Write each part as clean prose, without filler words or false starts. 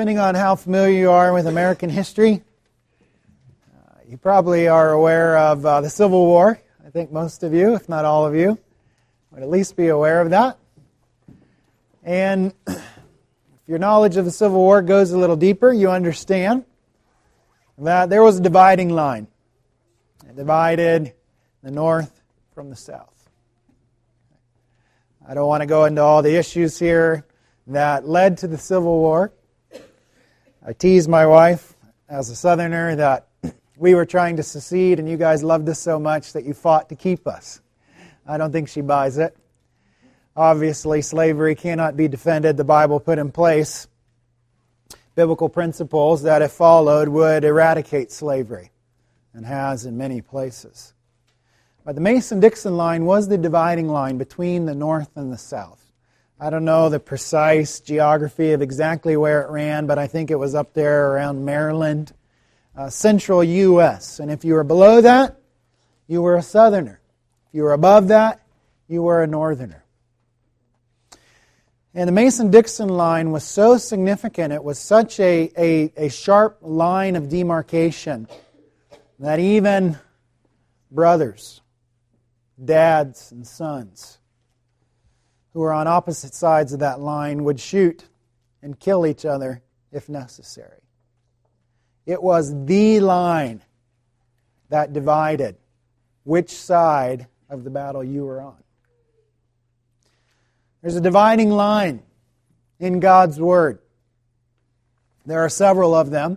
depending on how familiar you are with American history, you probably are aware of the Civil War. I think most of you, if not all of you, would at least be aware of that. And if your knowledge of the Civil War goes a little deeper, you understand that there was a dividing line. It divided the North from the South. I don't want to go into all the issues here that led to the Civil War. I tease my wife as a Southerner that we were trying to secede and you guys loved us so much that you fought to keep us. I don't think she buys it. Obviously, slavery cannot be defended. The Bible put in place biblical principles that, if followed, would eradicate slavery, and has in many places. But the Mason-Dixon line was the dividing line between the North and the South. I don't know the precise geography of exactly where it ran, but I think it was up there around Maryland, central U.S. And if you were below that, you were a Southerner. If you were above that, you were a Northerner. And the Mason-Dixon line was so significant, it was such a sharp line of demarcation that even brothers, dads and sons who were on opposite sides of that line would shoot and kill each other if necessary. It was the line that divided which side of the battle you were on. There's a dividing line in God's Word. There are several of them.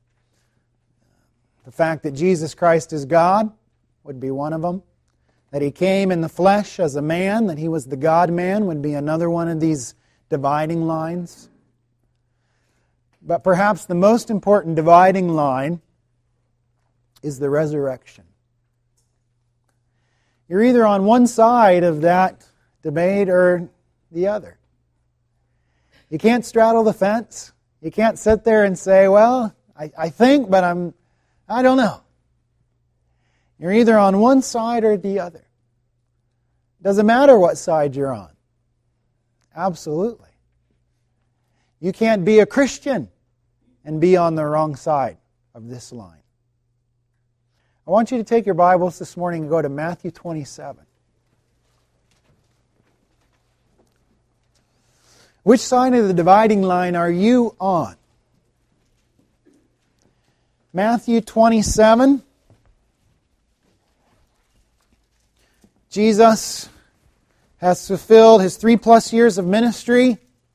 The fact that Jesus Christ is God would be one of them. That He came in the flesh as a man, that He was the God-man, would be another one of these dividing lines. But perhaps the most important dividing line is the resurrection. You're either on one side of that debate or the other. You can't straddle the fence. You can't sit there and say, well, I think, but I don't know. You're either on one side or the other. Doesn't matter what side you're on. Absolutely. You can't be a Christian and be on the wrong side of this line. I want you to take your Bibles this morning and go to Matthew 27. Which side of the dividing line are you on? Matthew 27. Jesus has fulfilled His 3+ years of ministry.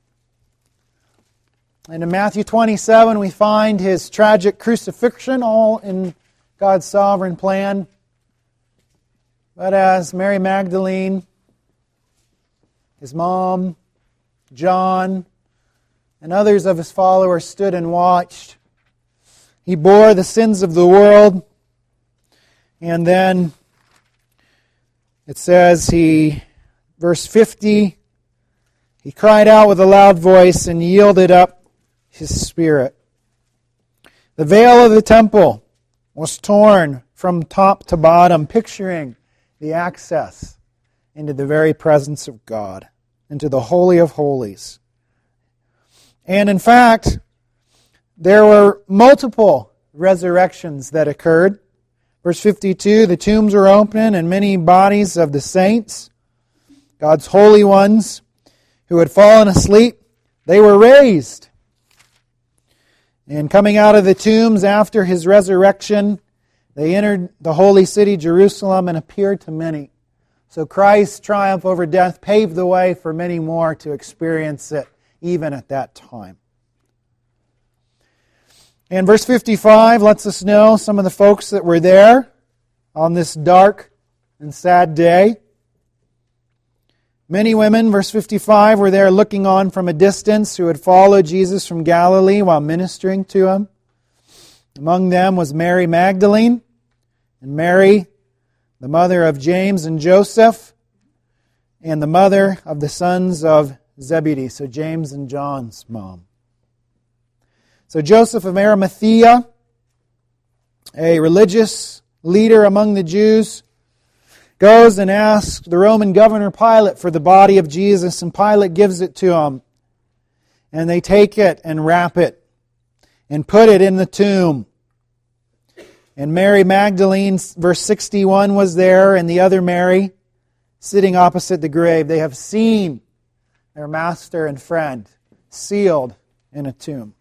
And in Matthew 27 we find His tragic crucifixion, all in God's sovereign plan. But as Mary Magdalene, His mom, John, and others of His followers stood and watched, He bore the sins of the world. And then it says verse 50, He cried out with a loud voice and yielded up His spirit. The veil of the temple was torn from top to bottom, picturing the access into the very presence of God, into the Holy of Holies. And in fact, there were multiple resurrections that occurred. Verse 52, the tombs were open and many bodies of the saints, God's holy ones, who had fallen asleep, they were raised. And coming out of the tombs after His resurrection, they entered the holy city, Jerusalem, and appeared to many. So Christ's triumph over death paved the way for many more to experience it, even at that time. And verse 55 lets us know some of the folks that were there on this dark and sad day. Many women, verse 55, were there looking on from a distance who had followed Jesus from Galilee while ministering to Him. Among them was Mary Magdalene and Mary, the mother of James and Joseph, and the mother of the sons of Zebedee, so James and John's mom. So Joseph of Arimathea, a religious leader among the Jews, goes and asks the Roman governor Pilate for the body of Jesus, and Pilate gives it to him. And they take it and wrap it and put it in the tomb. And Mary Magdalene, verse 61, was there, and the other Mary sitting opposite the grave. They have seen their master and friend sealed in a tomb.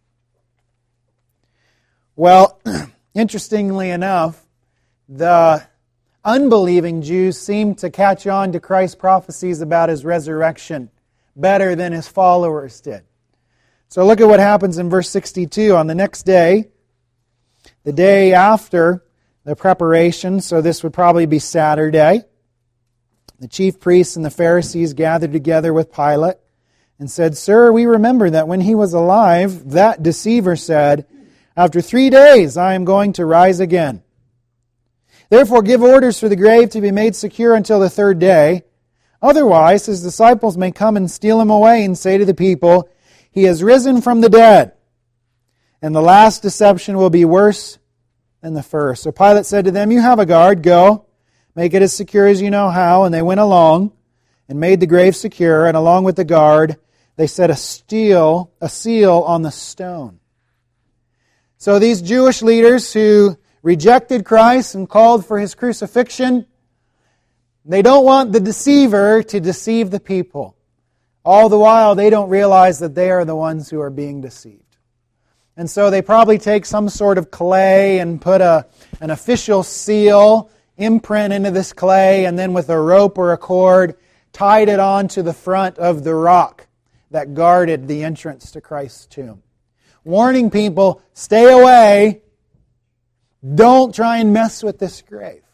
Well, interestingly enough, the unbelieving Jews seemed to catch on to Christ's prophecies about His resurrection better than His followers did. So look at what happens in verse 62. On the next day, the day after the preparation, so this would probably be Saturday, the chief priests and the Pharisees gathered together with Pilate and said, "Sir, we remember that when He was alive, that deceiver said, 'After 3 days I am going to rise again.' Therefore give orders for the grave to be made secure until the 3rd day. Otherwise His disciples may come and steal Him away and say to the people, 'He has risen from the dead.' And the last deception will be worse than the first." So Pilate said to them, "You have a guard, go, make it as secure as you know how." And they went along and made the grave secure, and along with the guard they set a seal on the stone. So these Jewish leaders who rejected Christ and called for His crucifixion, they don't want the deceiver to deceive the people. All the while they don't realize that they are the ones who are being deceived. And so they probably take some sort of clay and put an official seal, imprint into this clay, and then with a rope or a cord, tied it onto the front of the rock that guarded the entrance to Christ's tomb. Warning people, stay away. Don't try and mess with this grave.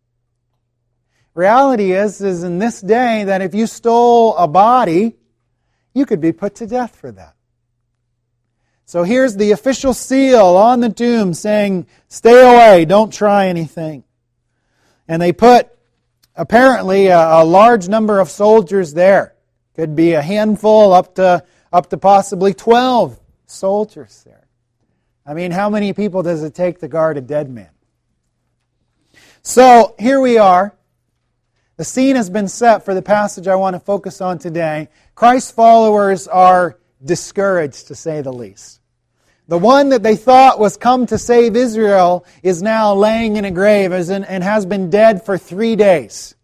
Reality is in this day that if you stole a body, you could be put to death for that. So here's the official seal on the tomb saying, stay away, don't try anything. And they put apparently a large number of soldiers there. Could be a handful up to possibly 12 soldiers there. I mean, how many people does it take to guard a dead man? So here we are. The scene has been set for the passage I want to focus on today. Christ's followers are discouraged, to say the least. The one that they thought was come to save Israel is now laying in a grave and has been dead for 3 days.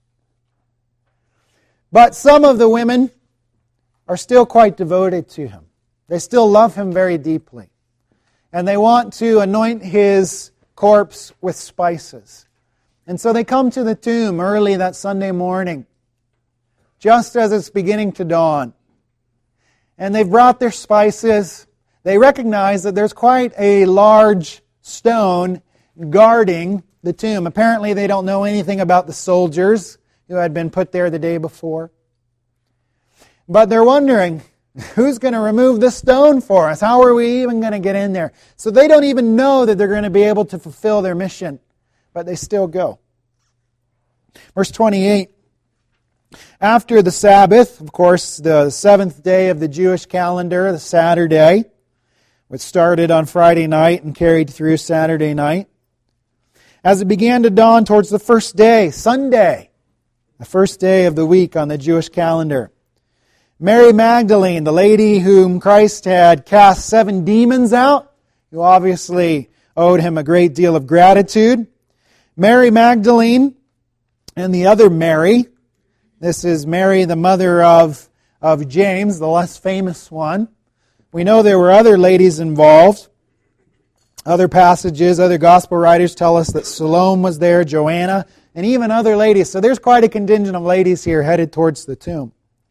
But some of the women are still quite devoted to Him. They still love Him very deeply. And they want to anoint His corpse with spices. And so they come to the tomb early that Sunday morning, just as it's beginning to dawn. And they've brought their spices. They recognize that there's quite a large stone guarding the tomb. Apparently they don't know anything about the soldiers who had been put there the day before. But they're wondering, who's going to remove this stone for us? How are we even going to get in there? So they don't even know that they're going to be able to fulfill their mission, but they still go. Verse 28. After the Sabbath, of course, the 7th day of the Jewish calendar, the Saturday, which started on Friday night and carried through Saturday night, as it began to dawn towards the first day, Sunday, the first day of the week on the Jewish calendar, Mary Magdalene, the lady whom Christ had cast 7 demons out, who obviously owed Him a great deal of gratitude, Mary Magdalene and the other Mary, this is Mary, the mother of James, the less famous one. We know there were other ladies involved. Other passages, other gospel writers tell us that Salome was there, Joanna, and even other ladies. So there's quite a contingent of ladies here headed towards the tomb.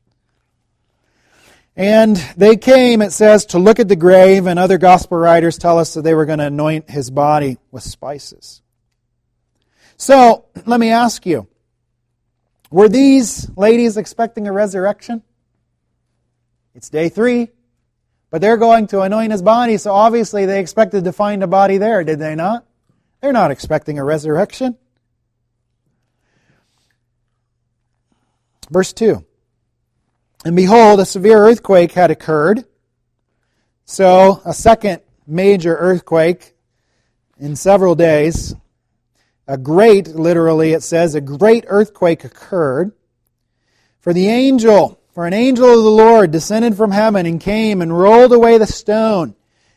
And they came, it says, to look at the grave, and other gospel writers tell us that they were going to anoint His body with spices. So, let me ask you, were these ladies expecting a resurrection? It's day 3, but they're going to anoint His body, so obviously they expected to find a body there, did they not? They're not expecting a resurrection. Verse 2. And behold, a severe earthquake had occurred. So, a second major earthquake in several days. A great, literally it says, a great earthquake occurred. For an angel of the Lord descended from heaven and came and rolled away the stone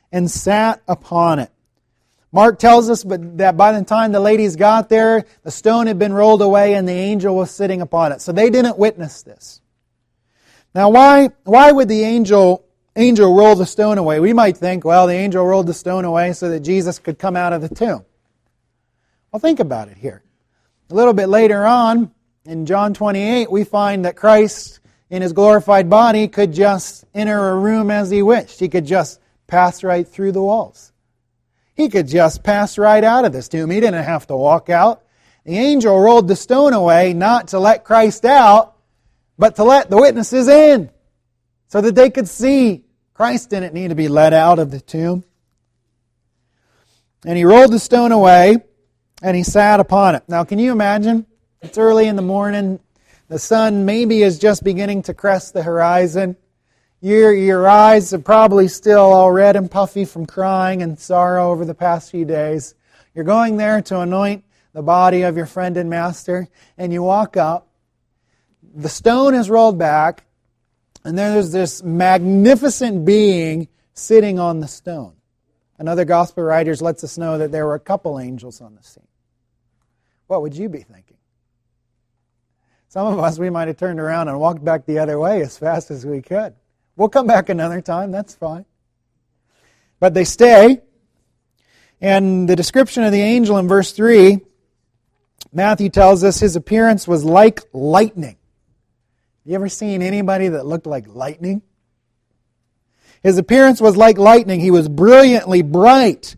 and sat upon it. Mark tells us that by the time the ladies got there, the stone had been rolled away and the angel was sitting upon it. So they didn't witness this. Now, why would the angel roll the stone away? We might think, well, the angel rolled the stone away so that Jesus could come out of the tomb. Well, think about it here. A little bit later on, in John 28, we find that Christ, in His glorified body, could just enter a room as He wished. He could just pass right through the walls. He could just pass right out of this tomb. He didn't have to walk out. The angel rolled the stone away not to let Christ out, but to let the witnesses in so that they could see. Christ didn't need to be let out of the tomb. And He rolled the stone away and He sat upon it. Now, can you imagine? It's early in the morning. The sun maybe is just beginning to crest the horizon. Your eyes are probably still all red and puffy from crying and sorrow over the past few days. You're going there to anoint the body of your friend and master, and you walk up. The stone is rolled back, and there's this magnificent being sitting on the stone. Another gospel writers lets us know that there were a couple angels on the scene. What would you be thinking? Some of us, we might have turned around and walked back the other way as fast as we could. We'll come back another time, that's fine. But they stay. And the description of the angel in verse 3, Matthew tells us his appearance was like lightning. You ever seen anybody that looked like lightning? His appearance was like lightning. He was brilliantly bright.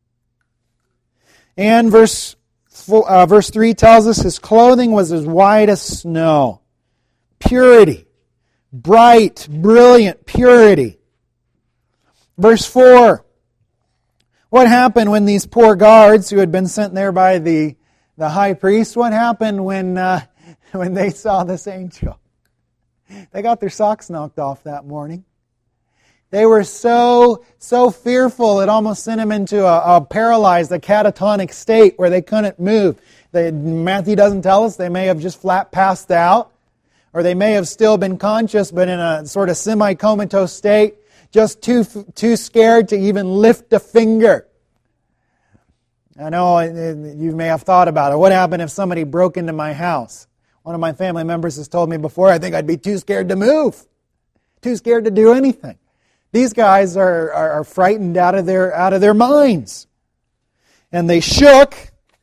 And verse 3 tells us his clothing was as white as snow. Purity. Bright, brilliant purity. Verse 4. What happened when these poor guards who had been sent there by the high priest, what happened when they saw this angel? They got their socks knocked off that morning. They were so fearful it almost sent them into a paralyzed, a catatonic state where they couldn't move. Matthew doesn't tell us. They may have just flat passed out. Or they may have still been conscious, but in a sort of semi-comatose state, just too scared to even lift a finger. I know you may have thought about it. What happened if somebody broke into my house? One of my family members has told me before, I think I'd be too scared to move, too scared to do anything. These guys are frightened out of their minds. And they shook.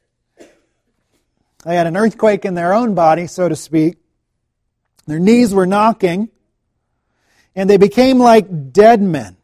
They had an earthquake in their own body, so to speak. Their knees were knocking, and they became like dead men.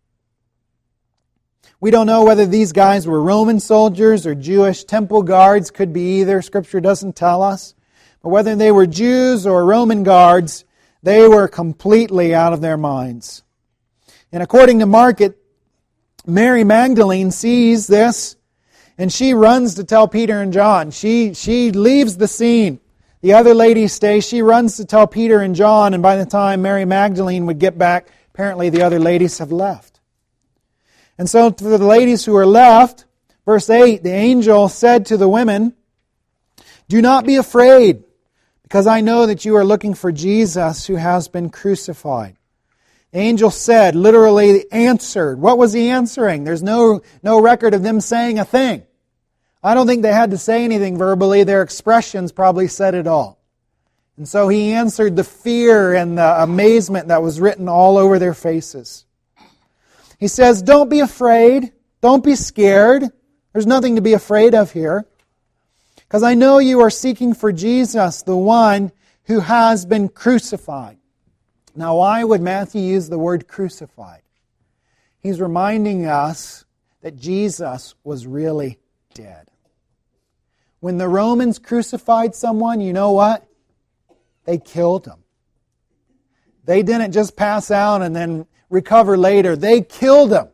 We don't know whether these guys were Roman soldiers or Jewish temple guards. Could be either. Scripture doesn't tell us. But whether they were Jews or Roman guards, they were completely out of their minds. And according to Mark, Mary Magdalene sees this, and she runs to tell Peter and John. She leaves the scene. The other ladies stay. She runs to tell Peter and John, and by the time Mary Magdalene would get back, apparently the other ladies have left. And so for the ladies who are left, verse 8, the angel said to the women, "Do not be afraid, because I know that you are looking for Jesus who has been crucified." The angel said, literally answered. What was he answering? There's no record of them saying a thing. I don't think they had to say anything verbally. Their expressions probably said it all. And so he answered the fear and the amazement that was written all over their faces. He says, don't be afraid. Don't be scared. There's nothing to be afraid of here. Because I know you are seeking for Jesus, the one who has been crucified. Now, why would Matthew use the word crucified? He's reminding us that Jesus was really dead. When the Romans crucified someone, you know what? They killed him. They didn't just pass out and then recover later. They killed him.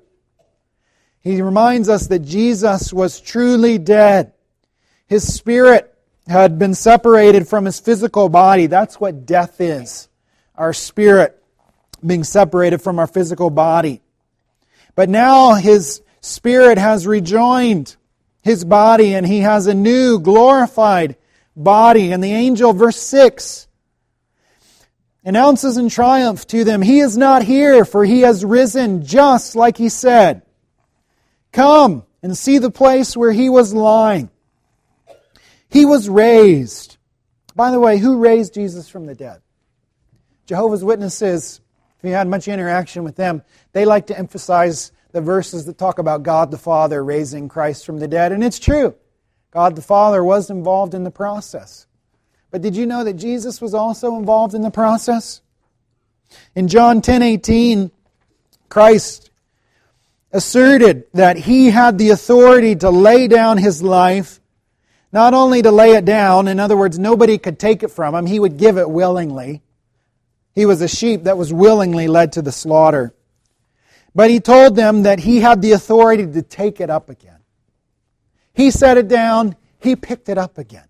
He reminds us that Jesus was truly dead. His spirit had been separated from his physical body. That's what death is. Our spirit being separated from our physical body. But now his spirit has rejoined his body, and he has a new glorified body. And the angel, verse 6, announces in triumph to them, "He is not here, for he has risen just like he said." Come and see the place where he was lying. He was raised. By the way, who raised Jesus from the dead? Jehovah's Witnesses, if you had much interaction with them, they like to emphasize the verses that talk about God the Father raising Christ from the dead. And it's true. God the Father was involved in the process. But did you know that Jesus was also involved in the process? In John 10:18, Christ asserted that He had the authority to lay down His life, not only to lay it down, in other words, nobody could take it from Him, He would give it willingly. He was a sheep that was willingly led to the slaughter. But He told them that He had the authority to take it up again. He set it down, He picked it up again.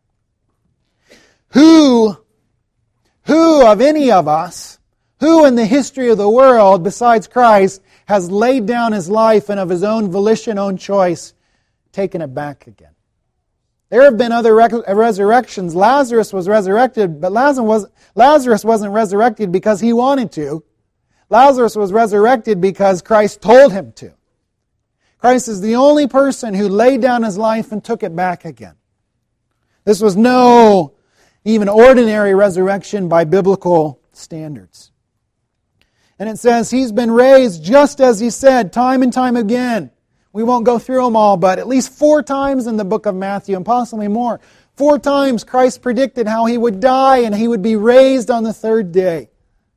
Who of any of us, who in the history of the world besides Christ has laid down his life and of his own volition, own choice, taken it back again? There have been other resurrections. Lazarus was resurrected, but Lazarus wasn't resurrected because he wanted to. Lazarus was resurrected because Christ told him to. Christ is the only person who laid down his life and took it back again. This was no even ordinary resurrection by biblical standards. And it says He's been raised just as He said, time and time again. We won't go through them all, but at least 4 times in the book of Matthew, and possibly more. 4 times Christ predicted how He would die and He would be raised on the 3rd day.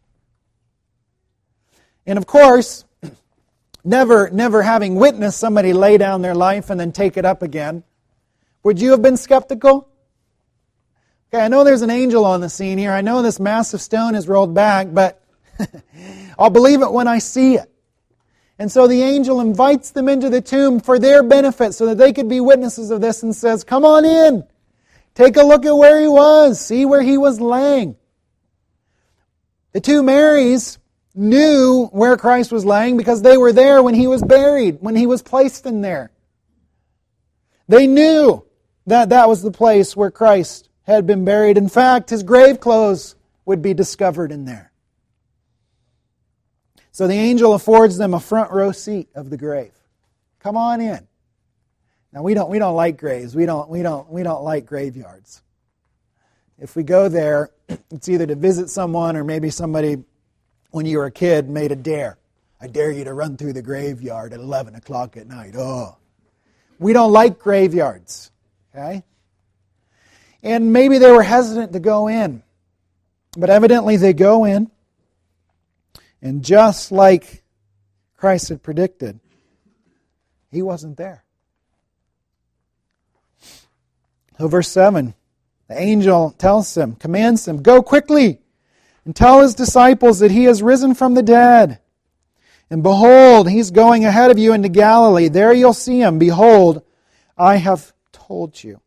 And of course, never having witnessed somebody lay down their life and then take it up again, would you have been skeptical? Okay, I know there's an angel on the scene here. I know this massive stone is rolled back, but I'll believe it when I see it. And so the angel invites them into the tomb for their benefit so that they could be witnesses of this and says, come on in. Take a look at where He was. See where He was laying. The 2 Marys knew where Christ was laying because they were there when He was buried, when He was placed in there. They knew that that was the place where Christ had been buried. In fact, His grave clothes would be discovered in there. So the angel affords them a front row seat of the grave. Come on in. Now we don't like graves. We don't like graveyards. If we go there, it's either to visit someone or maybe somebody when you were a kid made a dare. I dare you to run through the graveyard at 11 o'clock at night. Oh. We don't like graveyards. Okay? And maybe they were hesitant to go in. But evidently they go in. And just like Christ had predicted, He wasn't there. So verse 7, the angel tells him, commands him, go quickly and tell His disciples that He has risen from the dead. And behold, He's going ahead of you into Galilee. There you'll see Him. Behold, I have told you.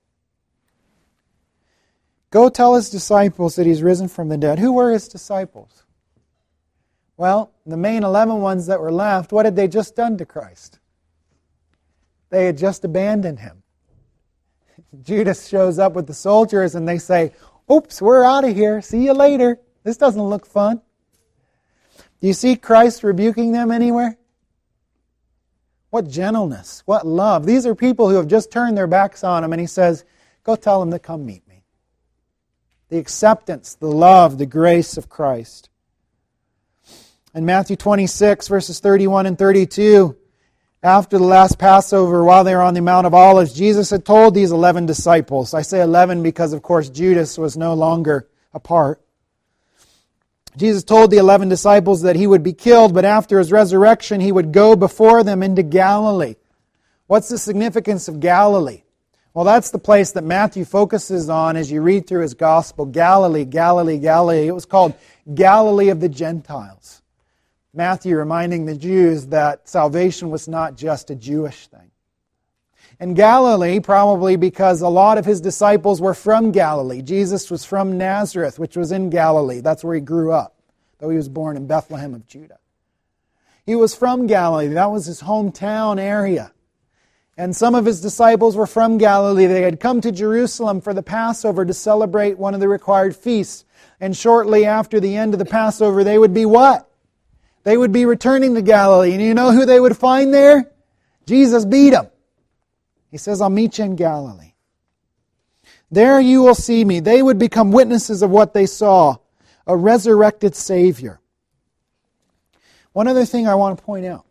Go tell His disciples that He's risen from the dead. Who were His disciples? Well, the main 11 ones that were left, what had they just done to Christ? They had just abandoned Him. Judas shows up with the soldiers and they say, oops, we're out of here. See you later. This doesn't look fun. Do you see Christ rebuking them anywhere? What gentleness, what love. These are people who have just turned their backs on Him and He says, go tell them to come meet me. The acceptance, the love, the grace of Christ. In Matthew 26, verses 31 and 32, after the last Passover, while they were on the Mount of Olives, Jesus had told these 11 disciples. I say 11 because, of course, Judas was no longer a part. Jesus told the 11 disciples that He would be killed, but after His resurrection, He would go before them into Galilee. What's the significance of Galilee? Well, that's the place that Matthew focuses on as you read through his Gospel. Galilee, Galilee, Galilee. It was called Galilee of the Gentiles. Matthew reminding the Jews that salvation was not just a Jewish thing. And Galilee, probably because a lot of His disciples were from Galilee. Jesus was from Nazareth, which was in Galilee. That's where He grew up, though He was born in Bethlehem of Judah. He was from Galilee. That was His hometown area. And some of His disciples were from Galilee. They had come to Jerusalem for the Passover to celebrate one of the required feasts. And shortly after the end of the Passover, they would be what? They would be returning to Galilee. And you know who they would find there? Jesus beat him. He says, I'll meet you in Galilee. There you will see me. They would become witnesses of what they saw, a resurrected Savior. One other thing I want to point out.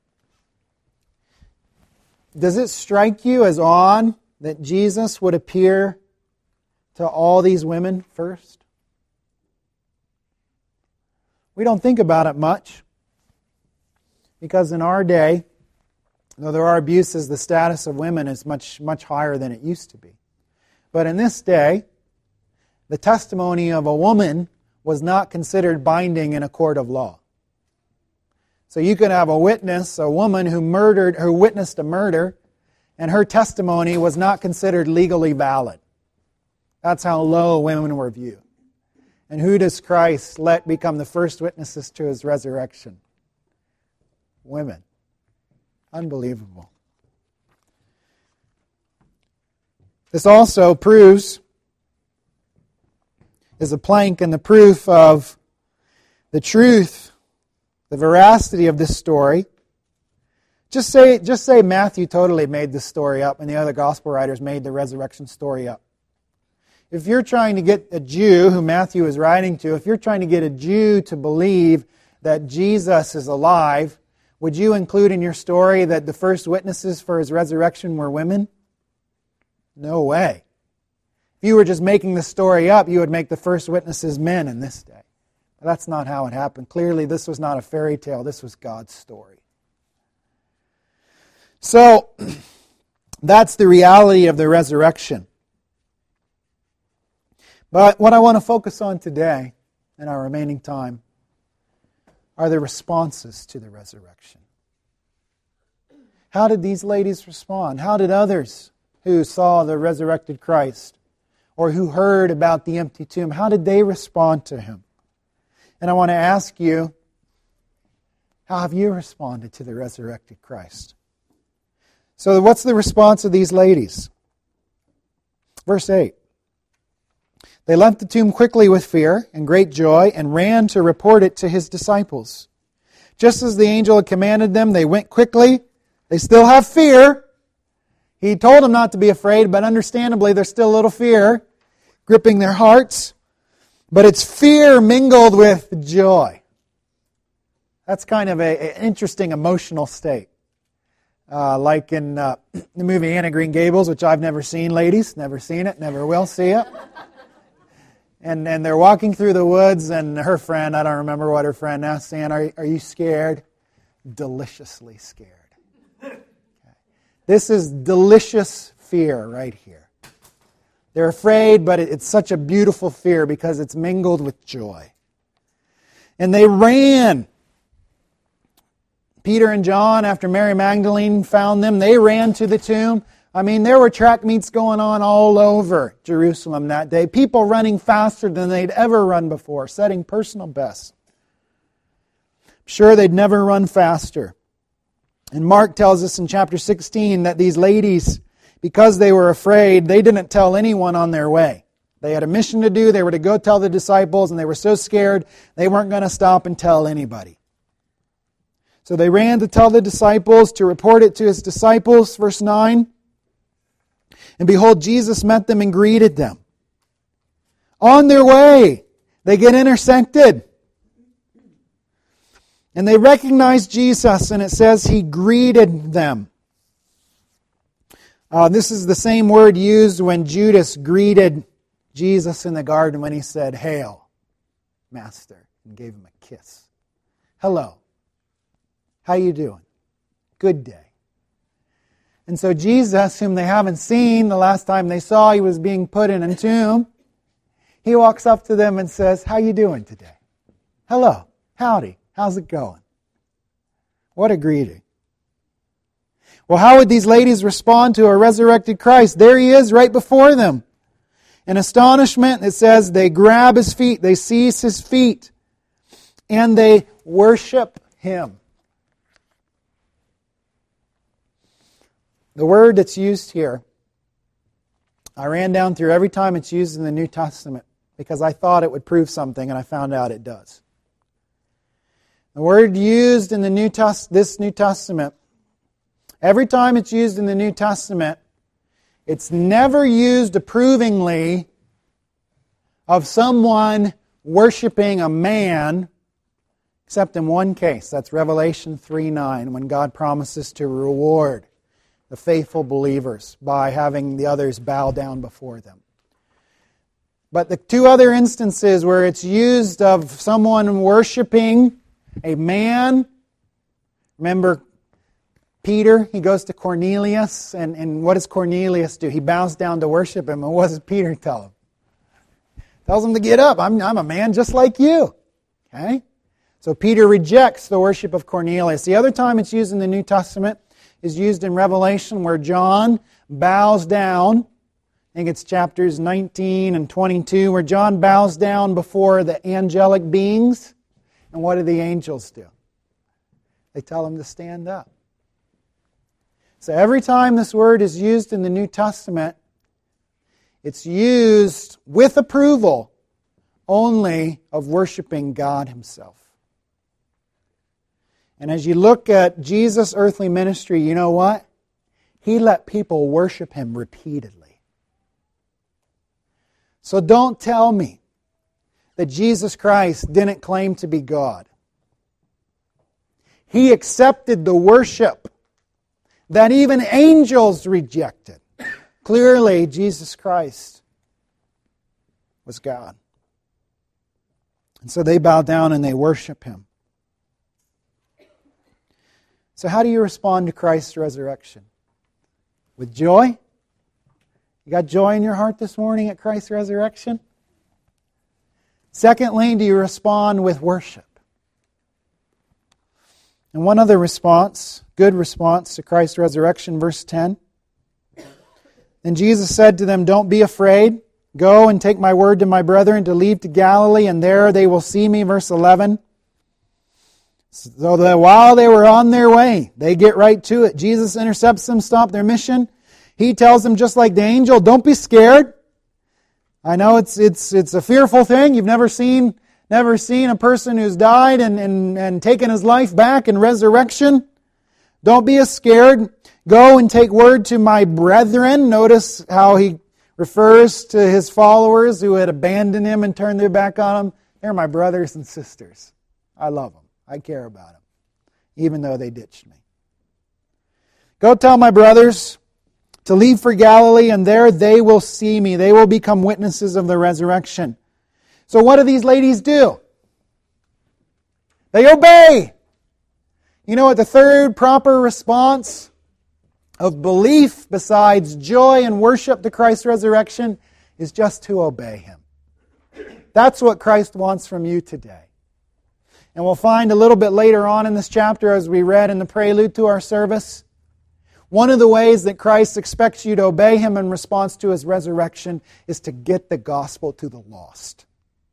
Does it strike you as odd that Jesus would appear to all these women first? We don't think about it much, because in our day, though there are abuses, the status of women is much, much higher than it used to be. But in this day, the testimony of a woman was not considered binding in a court of law. So you could have a witness, a woman who witnessed a murder, and her testimony was not considered legally valid. That's how low women were viewed. And who does Christ let become the first witnesses to His resurrection? Women. Unbelievable. This also is a plank in the proof of the truth, the veracity of this story. Just say Matthew totally made this story up and the other gospel writers made the resurrection story up. If you're trying to get a Jew, who Matthew is writing to, if you're trying to get a Jew to believe that Jesus is alive, would you include in your story that the first witnesses for His resurrection were women? No way. If you were just making the story up, you would make the first witnesses men in this day. But that's not how it happened. Clearly, this was not a fairy tale. This was God's story. So, that's the reality of the resurrection. But what I want to focus on today, in our remaining time, are the responses to the resurrection. How did these ladies respond? How did others who saw the resurrected Christ or who heard about the empty tomb, how did they respond to Him? And I want to ask you, how have you responded to the resurrected Christ? So what's the response of these ladies? Verse 8. They left the tomb quickly with fear and great joy and ran to report it to His disciples. Just as the angel had commanded them, they went quickly. They still have fear. He told them not to be afraid, but understandably there's still a little fear gripping their hearts. But it's fear mingled with joy. That's kind of an interesting emotional state. Like in the movie Anne of Green Gables, which I've never seen, ladies. Never seen it, never will see it. And they're walking through the woods, and her friend, I don't remember what her friend asked, Anne, are you scared? Deliciously scared. Okay. This is delicious fear right here. They're afraid, but it's such a beautiful fear because it's mingled with joy. And they ran. Peter and John, after Mary Magdalene found them, they ran to the tomb. I mean, there were track meets going on all over Jerusalem that day. People running faster than they'd ever run before, setting personal bests. I'm sure they'd never run faster. And Mark tells us in chapter 16 that these ladies, because they were afraid, they didn't tell anyone on their way. They had a mission to do. They were to go tell the disciples, and they were so scared they weren't going to stop and tell anybody. So they ran to tell the disciples, to report it to His disciples, verse 9. And behold, Jesus met them and greeted them. On their way, they get intersected. And they recognize Jesus, and it says He greeted them. This is the same word used when Judas greeted Jesus in the garden when He said, "Hail, Master," and gave Him a kiss. Hello. How you doing? Good day. And so Jesus, whom they haven't seen, the last time they saw He was being put in a tomb, He walks up to them and says, "How you doing today? Hello. Howdy. How's it going?" What a greeting. Well, how would these ladies respond to a resurrected Christ? There He is right before them. In astonishment, it says they grab His feet, they seize His feet, and they worship Him. The word that's used here, I ran down through every time it's used in the New Testament because I thought it would prove something, and I found out it does. The word used in the this New Testament Every time it's used in the New Testament, it's never used approvingly of someone worshiping a man, except in one case. That's Revelation 3:9, when God promises to reward the faithful believers by having the others bow down before them. But the two other instances where it's used of someone worshiping a man, remember Peter, he goes to Cornelius, and what does Cornelius do? He bows down to worship him, and what does Peter tell him? Tells him to get up. I'm a man just like you. Okay? So Peter rejects the worship of Cornelius. The other time it's used in the New Testament is used in Revelation, where John bows down. I think it's chapters 19 and 22, where John bows down before the angelic beings. And what do the angels do? They tell him to stand up. So every time this word is used in the New Testament, it's used with approval only of worshiping God Himself. And as you look at Jesus' earthly ministry, you know what? He let people worship Him repeatedly. So don't tell me that Jesus Christ didn't claim to be God. He accepted the worship that even angels rejected. Clearly, Jesus Christ was God. And so they bow down and they worship Him. So how do you respond to Christ's resurrection? With joy? You got joy in your heart this morning at Christ's resurrection? Secondly, do you respond with worship? And one other response, good response to Christ's resurrection, verse 10. Then Jesus said to them, "Don't be afraid. Go and take my word to my brethren to leave to Galilee, and there they will see me." Verse 11. So that while they were on their way, they get right to it. Jesus intercepts them, stop their mission. He tells them, just like the angel, don't be scared. I know it's a fearful thing. You've never seen a person who's died and taken his life back in resurrection. Don't be scared. Go and take word to my brethren. Notice how he refers to his followers who had abandoned him and turned their back on him. They're my brothers and sisters. I love them. I care about them, even though they ditched me. Go tell my brothers to leave for Galilee, and there they will see me. They will become witnesses of the resurrection. So what do these ladies do? They obey. You know what the third proper response of belief, besides joy and worship to Christ's resurrection, is just to obey Him. That's what Christ wants from you today. And we'll find a little bit later on in this chapter, as we read in the prelude to our service, one of the ways that Christ expects you to obey Him in response to His resurrection is to get the gospel to the lost.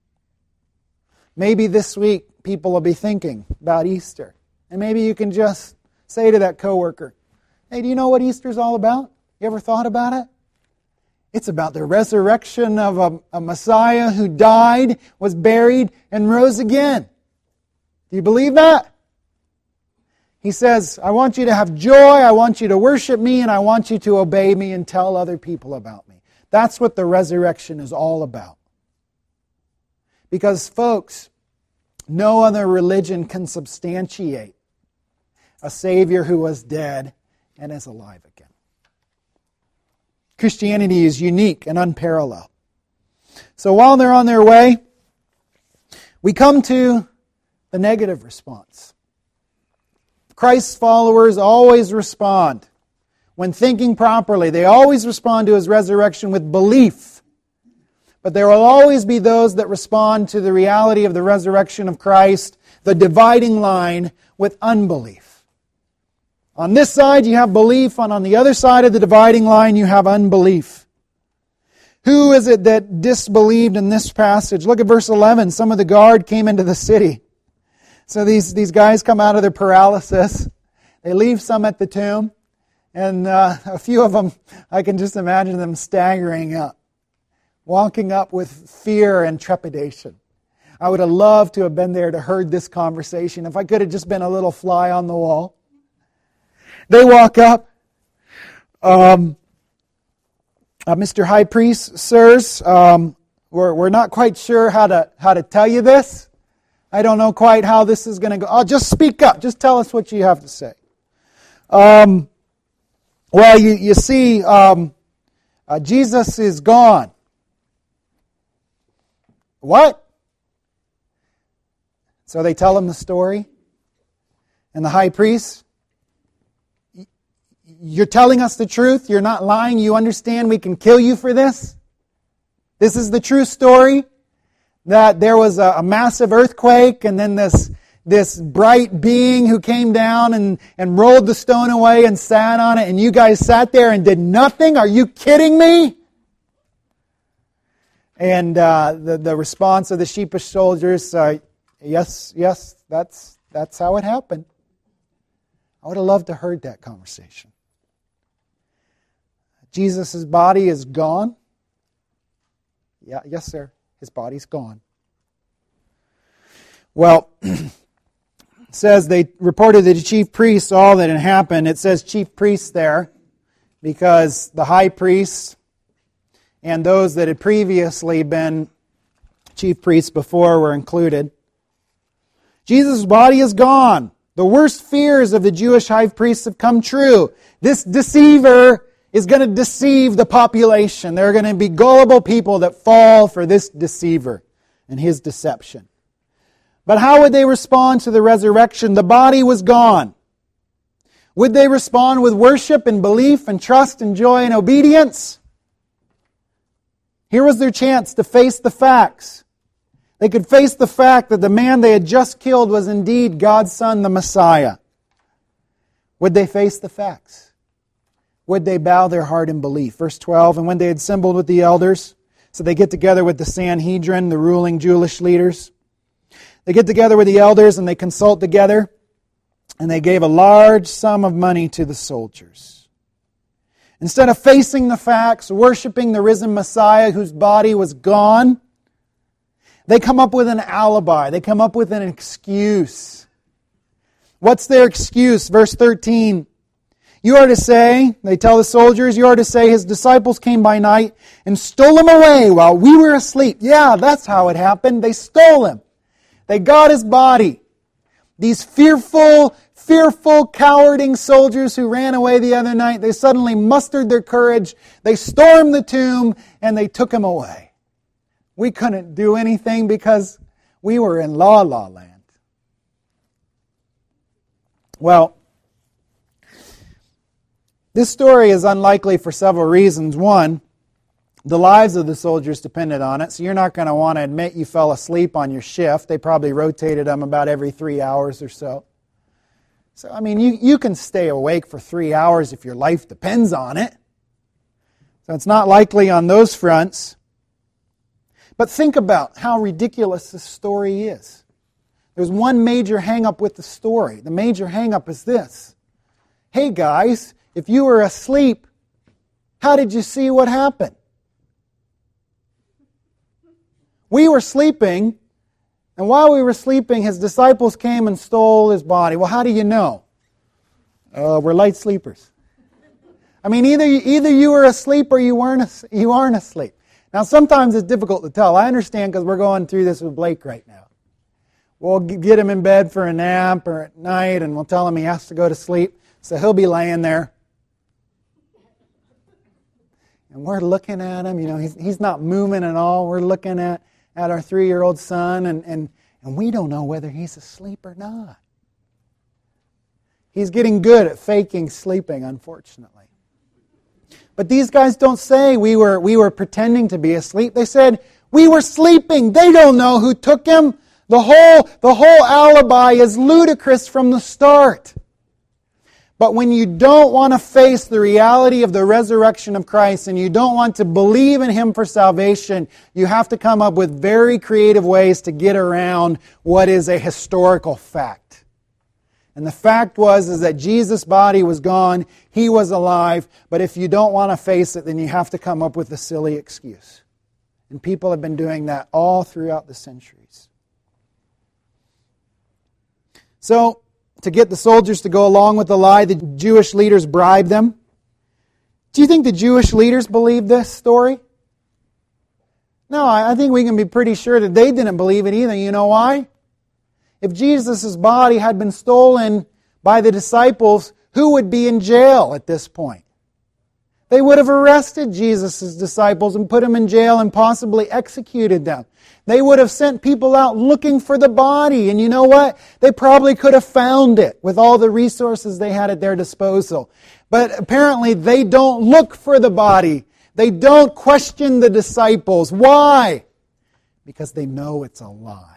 Maybe this week people will be thinking about Easter. And maybe you can just say to that coworker, "Hey, do you know what Easter's all about? You ever thought about it? It's about the resurrection of a Messiah who died, was buried, and rose again. Do you believe that?" He says, "I want you to have joy, I want you to worship me, and I want you to obey me and tell other people about me." That's what the resurrection is all about. Because, folks, no other religion can substantiate a Savior who was dead and is alive again. Christianity is unique and unparalleled. So while they're on their way, we come to the negative response. Christ's followers always respond when thinking properly. They always respond to His resurrection with belief. But there will always be those that respond to the reality of the resurrection of Christ, the dividing line, with unbelief. On this side you have belief, and on the other side of the dividing line you have unbelief. Who is it that disbelieved in this passage? Look at verse 11. Some of the guard came into the city. So these guys come out of their paralysis. They leave some at the tomb. And a few of them, I can just imagine them staggering up, walking up with fear and trepidation. I would have loved to have been there to heard this conversation if I could have just been a little fly on the wall. They walk up. Mr. High Priest, sirs, we're not quite sure how to tell you this. I don't know quite how this is going to go. Oh, just speak up. Just tell us what you have to say. Well, you see, Jesus is gone. What? So they tell him the story. And the high priest, you're telling us the truth. You're not lying. You understand we can kill you for this. This is the true story. That there was a massive earthquake and then this bright being who came down and rolled the stone away and sat on it, and you guys sat there and did nothing? Are you kidding me? And the response of the sheepish soldiers, yes, that's how it happened. I would have loved to have heard that conversation. Jesus' body is gone. Yeah, yes, sir. His body's gone. Well, it says they reported to the chief priests all that had happened. It says chief priests there because the high priests and those that had previously been chief priests before were included. Jesus' body is gone. The worst fears of the Jewish high priests have come true. This deceiver is going to deceive the population. There are going to be gullible people that fall for this deceiver and his deception. But how would they respond to the resurrection? The body was gone. Would they respond with worship and belief and trust and joy and obedience? Here was their chance to face the facts. They could face the fact that the man they had just killed was indeed God's Son, the Messiah. Would they face the facts? Would they bow their heart in belief? Verse 12, and when they had assembled with the elders, so they get together with the Sanhedrin, the ruling Jewish leaders. They get together with the elders and they consult together, and they gave a large sum of money to the soldiers. Instead of facing the facts, worshiping the risen Messiah whose body was gone, they come up with an alibi. They come up with an excuse. What's their excuse? Verse 13. You are to say, they tell the soldiers, you are to say his disciples came by night and stole him away while we were asleep. Yeah, that's how it happened. They stole him. They got his body. These fearful, cowarding soldiers who ran away the other night, they suddenly mustered their courage. They stormed the tomb and they took him away. We couldn't do anything because we were in la land. Well, this story is unlikely for several reasons. One, the lives of the soldiers depended on it, so you're not going to want to admit you fell asleep on your shift. They probably rotated them about every 3 hours or so. So, I mean, you can stay awake for 3 hours if your life depends on it. So it's not likely on those fronts. But think about how ridiculous this story is. There's one major hang-up with the story. The major hang-up is this. Hey guys, if you were asleep, how did you see what happened? We were sleeping, and while we were sleeping, his disciples came and stole his body. Well, how do you know? We're light sleepers. I mean, either you were asleep or you aren't asleep. Now, sometimes it's difficult to tell. I understand because we're going through this with Blake right now. We'll get him in bed for a nap or at night, and we'll tell him he has to go to sleep. So he'll be laying there. And we're looking at him. You know, he's not moving at all. We're looking at our 3-year-old son, and we don't know whether he's asleep or not. He's getting good at faking sleeping, unfortunately. But these guys don't say we were pretending to be asleep. They said we were sleeping. They don't know who took him. The whole alibi is ludicrous from the start. But when you don't want to face the reality of the resurrection of Christ and you don't want to believe in Him for salvation, you have to come up with very creative ways to get around what is a historical fact. And the fact is that Jesus' body was gone, He was alive, but if you don't want to face it, then you have to come up with a silly excuse. And people have been doing that all throughout the centuries. So, to get the soldiers to go along with the lie, the Jewish leaders bribed them. Do you think the Jewish leaders believed this story? No, I think we can be pretty sure that they didn't believe it either. You know why? If Jesus' body had been stolen by the disciples, who would be in jail at this point? They would have arrested Jesus' disciples and put them in jail and possibly executed them. They would have sent people out looking for the body. And you know what? They probably could have found it with all the resources they had at their disposal. But apparently they don't look for the body. They don't question the disciples. Why? Because they know it's a lie.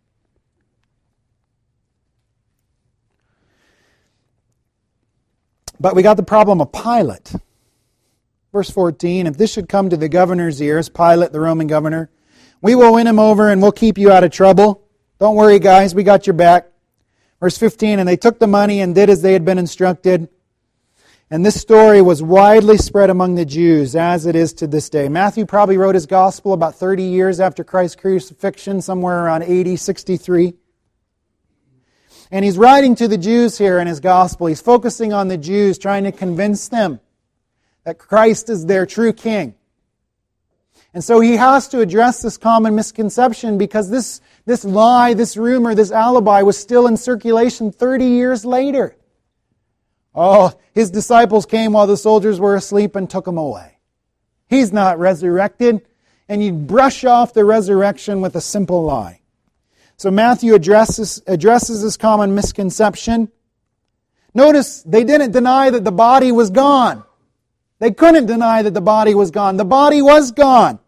But we got the problem of Pilate. Verse 14, if this should come to the governor's ears, Pilate, the Roman governor, we will win him over and we'll keep you out of trouble. Don't worry, guys, we got your back. Verse 15, and they took the money and did as they had been instructed. And this story was widely spread among the Jews, as it is to this day. Matthew probably wrote his gospel about 30 years after Christ's crucifixion, somewhere around AD 63. And he's writing to the Jews here in his gospel. He's focusing on the Jews, trying to convince them that Christ is their true king. And so he has to address this common misconception because this lie, this rumor, this alibi was still in circulation 30 years later. Oh, his disciples came while the soldiers were asleep and took him away. He's not resurrected. And you brush off the resurrection with a simple lie. So Matthew addresses this common misconception. Notice they didn't deny that the body was gone. They couldn't deny that the body was gone. The body was gone.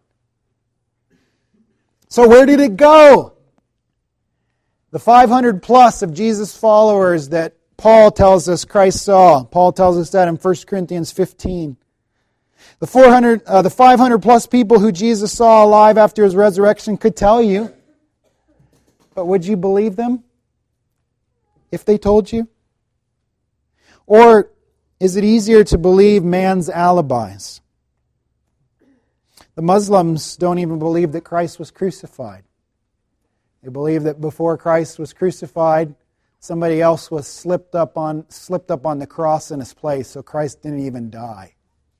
So where did it go? The 500 plus of Jesus' followers that Paul tells us Christ saw. Paul tells us that in 1 Corinthians 15. The 500 plus people who Jesus saw alive after His resurrection could tell you. But would you believe them if they told you? Or is it easier to believe man's alibis? The Muslims don't even believe that Christ was crucified. They believe that before Christ was crucified, somebody else was slipped up on the cross in his place, so Christ didn't even die.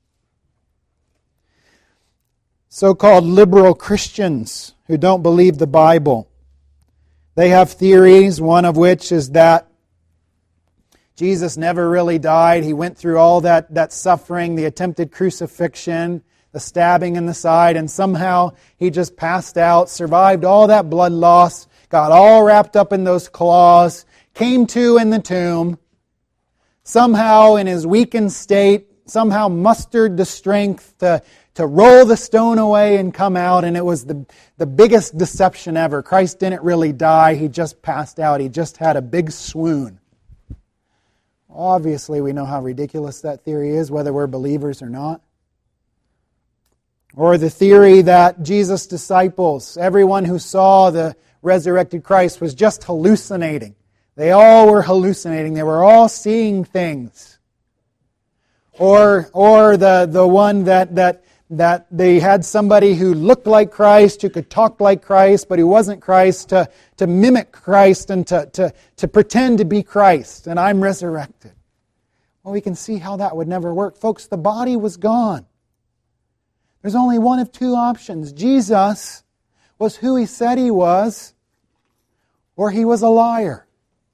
So-called liberal Christians who don't believe the Bible, they have theories, one of which is that Jesus never really died. He went through all that suffering, the attempted crucifixion, the stabbing in the side, and somehow He just passed out, survived all that blood loss, got all wrapped up in those claws, came to in the tomb, somehow in His weakened state, somehow mustered the strength to roll the stone away and come out, and it was the biggest deception ever. Christ didn't really die. He just passed out. He just had a big swoon. Obviously, we know how ridiculous that theory is, whether we're believers or not. Or the theory that Jesus' disciples, everyone who saw the resurrected Christ, was just hallucinating. They all were hallucinating. They were all seeing things. Or the one that they had somebody who looked like Christ, who could talk like Christ, but who wasn't Christ, to mimic Christ and to pretend to be Christ, and I'm resurrected. Well, we can see how that would never work. Folks, the body was gone. There's only one of two options. Jesus was who He said He was, or He was a liar.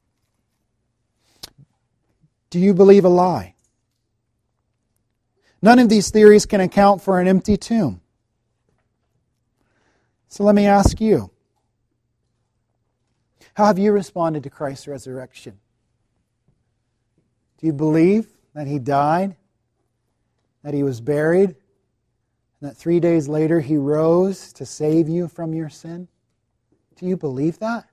Do you believe a lie? None of these theories can account for an empty tomb. So let me ask you, how have you responded to Christ's resurrection? Do you believe that He died, that He was buried, and that 3 days later He rose to save you from your sin? Do you believe that?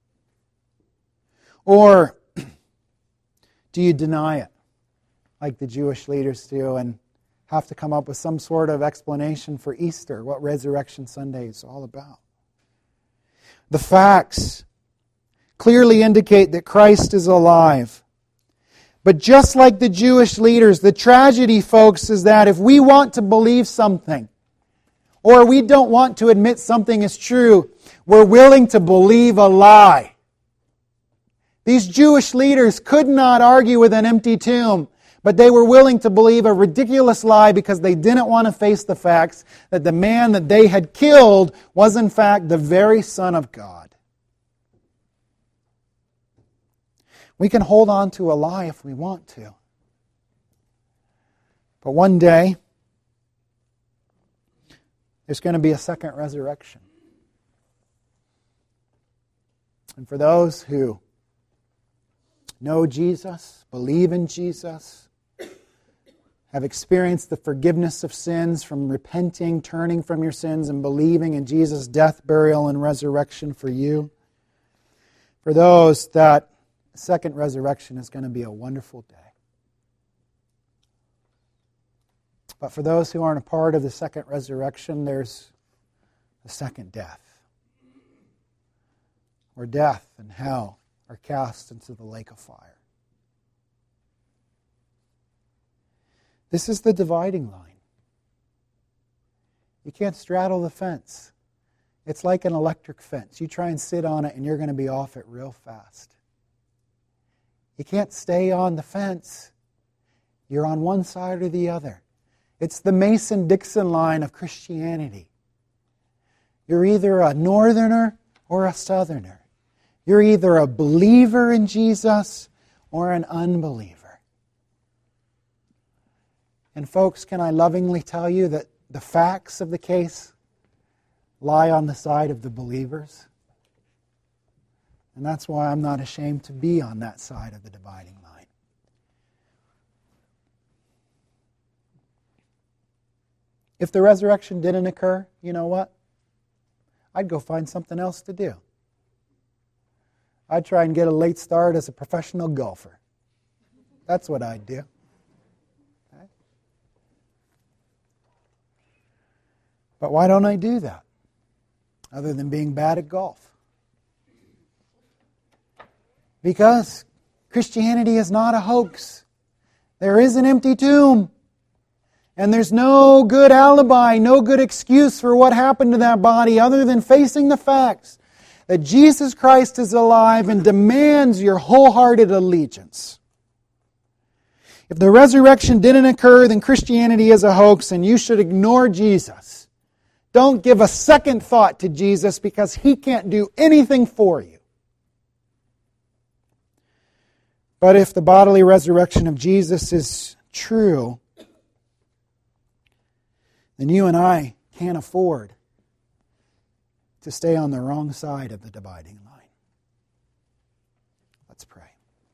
Or do you deny it, like the Jewish leaders do, and have to come up with some sort of explanation for Easter, what Resurrection Sunday is all about? The facts clearly indicate that Christ is alive. But just like the Jewish leaders, the tragedy, folks, is that if we want to believe something, or we don't want to admit something is true, we're willing to believe a lie. These Jewish leaders could not argue with an empty tomb, but they were willing to believe a ridiculous lie because they didn't want to face the facts that the man that they had killed was in fact the very Son of God. We can hold on to a lie if we want to. But one day, there's going to be a second resurrection. And for those who know Jesus, believe in Jesus, have experienced the forgiveness of sins from repenting, turning from your sins, and believing in Jesus' death, burial, and resurrection for you, for those, that second resurrection is going to be a wonderful day. But for those who aren't a part of the second resurrection, there's a second death, where death and hell are cast into the lake of fire. This is the dividing line. You can't straddle the fence. It's like an electric fence. You try and sit on it and you're going to be off it real fast. You can't stay on the fence. You're on one side or the other. It's the Mason-Dixon line of Christianity. You're either a northerner or a southerner. You're either a believer in Jesus or an unbeliever. And folks, can I lovingly tell you that the facts of the case lie on the side of the believers? And that's why I'm not ashamed to be on that side of the dividing line. If the resurrection didn't occur, you know what? I'd go find something else to do. I'd try and get a late start as a professional golfer. That's what I'd do. Okay? But why don't I do that? Other than being bad at golf. Because Christianity is not a hoax. There is an empty tomb. And there's no good alibi, no good excuse for what happened to that body other than facing the facts that Jesus Christ is alive and demands your wholehearted allegiance. If the resurrection didn't occur, then Christianity is a hoax and you should ignore Jesus. Don't give a second thought to Jesus because He can't do anything for you. But if the bodily resurrection of Jesus is true, then you and I can't afford to stay on the wrong side of the dividing line. Let's pray.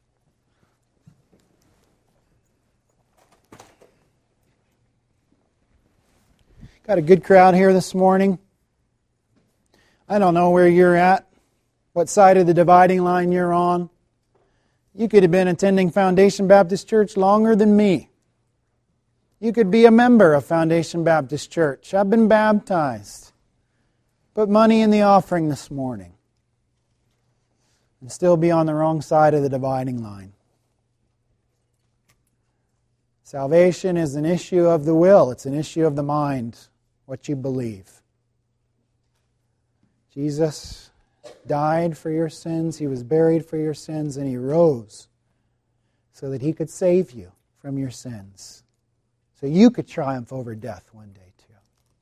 Got a good crowd here this morning. I don't know where you're at, what side of the dividing line you're on. You could have been attending Foundation Baptist Church longer than me. You could be a member of Foundation Baptist Church. I've been baptized. Put money in the offering this morning. And still be on the wrong side of the dividing line. Salvation is an issue of the will. It's an issue of the mind, what you believe. Jesus died for your sins. He was buried for your sins. And He rose so that He could save you from your sins. So you could triumph over death one day too.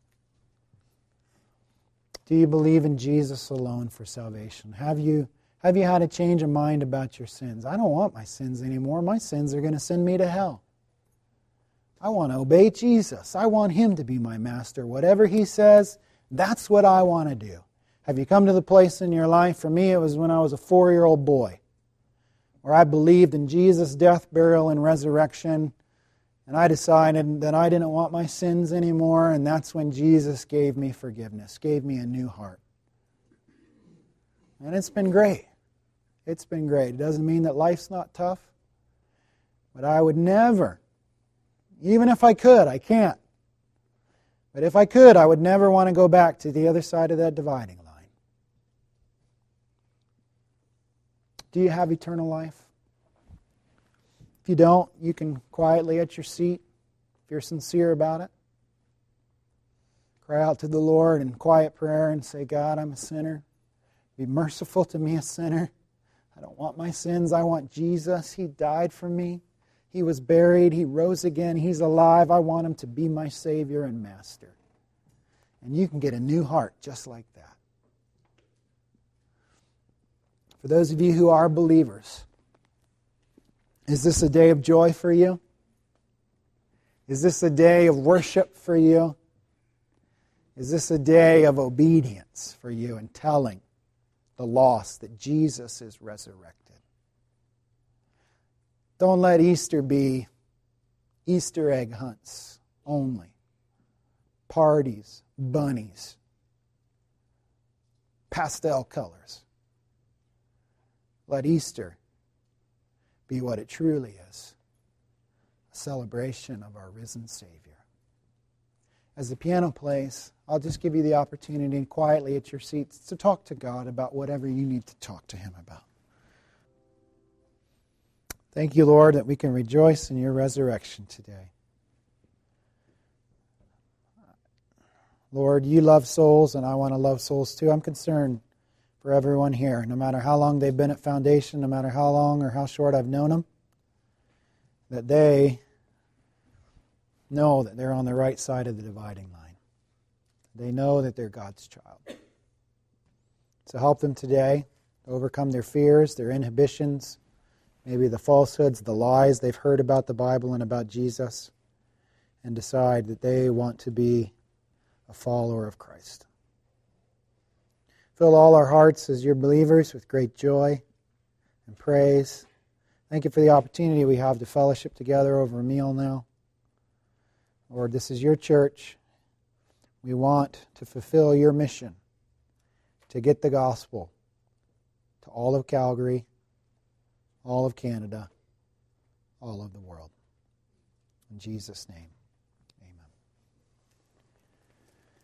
Do you believe in Jesus alone for salvation? Have you had a change of mind about your sins? I don't want my sins anymore. My sins are going to send me to hell. I want to obey Jesus. I want Him to be my master. Whatever He says, that's what I want to do. Have you come to the place in your life? For me, it was when I was a 4-year-old boy, where I believed in Jesus' death, burial, and resurrection. And I decided that I didn't want my sins anymore, and that's when Jesus gave me forgiveness, gave me a new heart. And it's been great. It's been great. It doesn't mean that life's not tough, but I would never, even if I could, I can't. But if I could, I would never want to go back to the other side of that dividing line. Do you have eternal life? If you don't, you can quietly at your seat, if you're sincere about it, cry out to the Lord in quiet prayer and say, God, I'm a sinner. Be merciful to me, a sinner. I don't want my sins. I want Jesus. He died for me. He was buried. He rose again. He's alive. I want Him to be my Savior and Master. And you can get a new heart just like that. For those of you who are believers, is this a day of joy for you? Is this a day of worship for you? Is this a day of obedience for you in telling the lost that Jesus is resurrected? Don't let Easter be Easter egg hunts only. Parties, bunnies, pastel colors. Let Easter be what it truly is, a celebration of our risen Savior. As the piano plays, I'll just give you the opportunity quietly at your seats to talk to God about whatever you need to talk to Him about. Thank you, Lord, that we can rejoice in your resurrection today. Lord, you love souls, and I want to love souls too. I'm concerned for everyone here, no matter how long they've been at Foundation, no matter how long or how short I've known them, that they know that they're on the right side of the dividing line. They know that they're God's child. So help them today to overcome their fears, their inhibitions, maybe the falsehoods, the lies they've heard about the Bible and about Jesus, and decide that they want to be a follower of Christ. Fill all our hearts as your believers with great joy and praise. Thank you for the opportunity we have to fellowship together over a meal now. Lord, this is your church. We want to fulfill your mission to get the gospel to all of Calgary, all of Canada, all of the world. In Jesus' name.